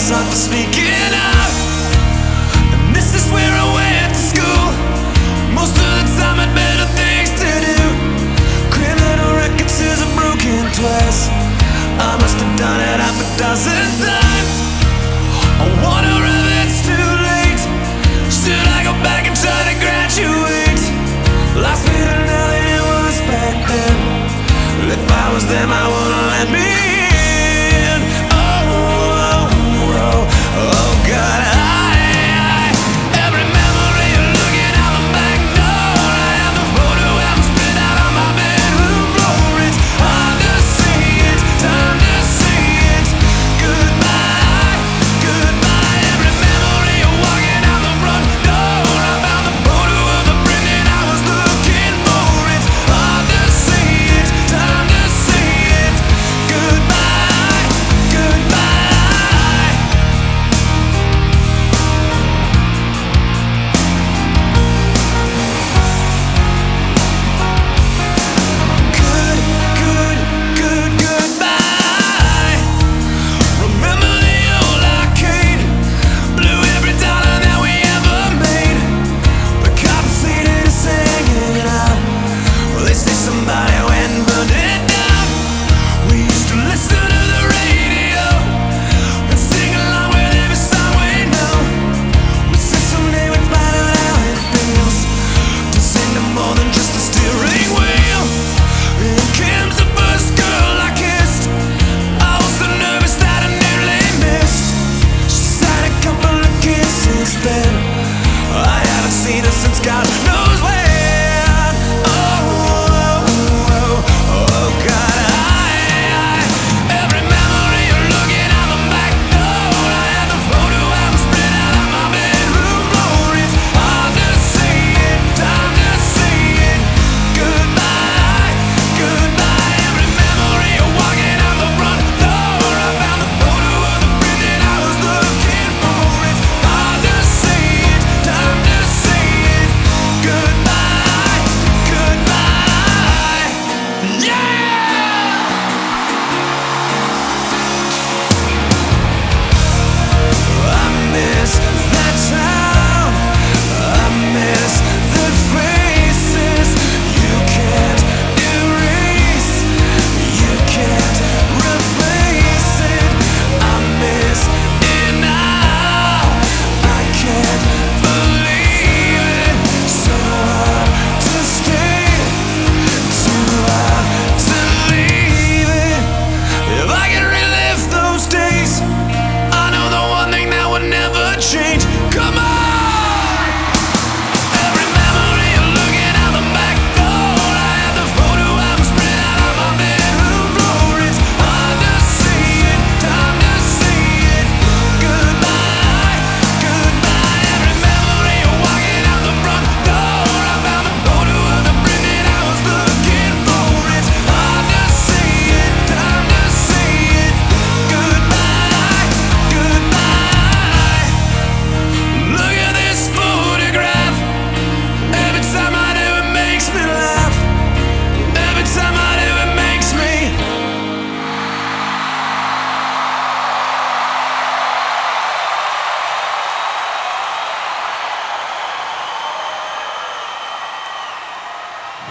sun for sneaking out. And this is where I went to school. Most of the time I'd better things to do. Criminal record says I'm broken twice. I must have done it half a dozen times. I wonder if it's too late. Should I go back and try to graduate? Last me to know that it was back then. Well, if I was them I would